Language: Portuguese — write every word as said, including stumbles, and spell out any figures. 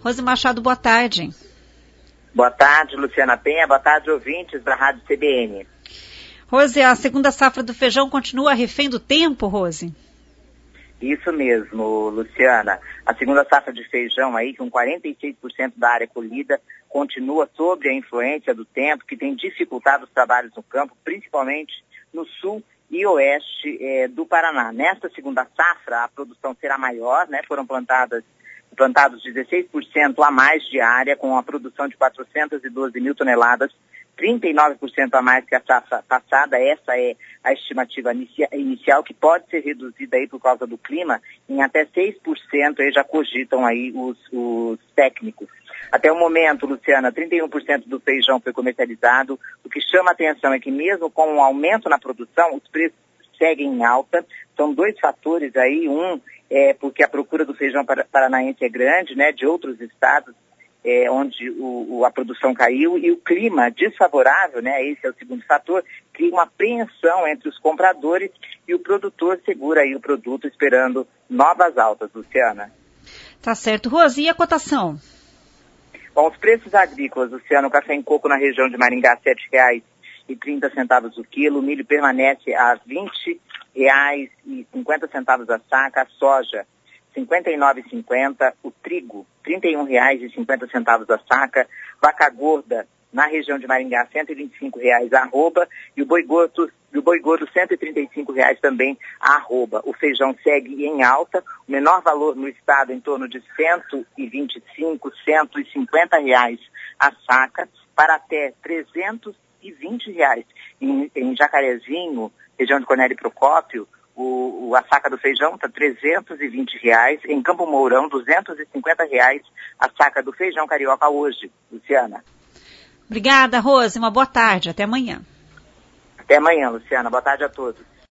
Rose Machado, boa tarde. Boa tarde, Luciana Penha. Boa tarde, ouvintes da Rádio C B N. Rose, a segunda safra do feijão continua refém do tempo, Rose? Isso mesmo, Luciana. A segunda safra de feijão aí, com quarenta e seis por cento da área colhida, continua sob a influência do tempo, que tem dificultado os trabalhos no campo, principalmente no sul e oeste eh, do Paraná. Nesta segunda safra, a produção será maior, né? Foram plantadas, plantados dezesseis por cento a mais de área, com a produção de quatrocentas e doze mil toneladas, trinta e nove por cento a mais que a safra passada. Essa é a estimativa inicia, inicial, que pode ser reduzida aí por causa do clima em até seis por cento, aí já cogitam aí os, os técnicos. Até o momento, Luciana, trinta e um por cento do feijão foi comercializado. O que chama a atenção é que mesmo com um aumento na produção, os preços seguem em alta. São dois fatores aí. Um é porque a procura do feijão paranaense é grande, né, de outros estados, É, onde o, o, a produção caiu, e o clima desfavorável, né, esse é o segundo fator, cria uma apreensão entre os compradores, e o produtor segura aí o produto esperando novas altas, Luciana. Tá certo. Rose, e a cotação? Bom, os preços agrícolas, Luciano, o café em coco na região de Maringá, sete reais e trinta centavos o quilo, o milho permanece a vinte reais e cinquenta centavos a saca, a soja cinquenta e nove reais e cinquenta centavos, o trigo trinta e um reais e cinquenta centavos a saca, vaca gorda na região de Maringá cento e vinte e cinco reais a arroba, e o boi gordo, e o boi gordo cento e trinta e cinco reais também a arroba. O feijão segue em alta, o menor valor no estado em torno de cento e vinte e cinco, cento e cinquenta reais a saca, para até trezentos e vinte reais. Em, em Jacarezinho, região de Cornélio Procópio, O, o, a saca do feijão está trezentos e vinte reais, em Campo Mourão, duzentos e cinquenta reais a saca do feijão carioca hoje, Luciana. Obrigada, Rose. Uma boa tarde. Até amanhã. Até amanhã, Luciana. Boa tarde a todos.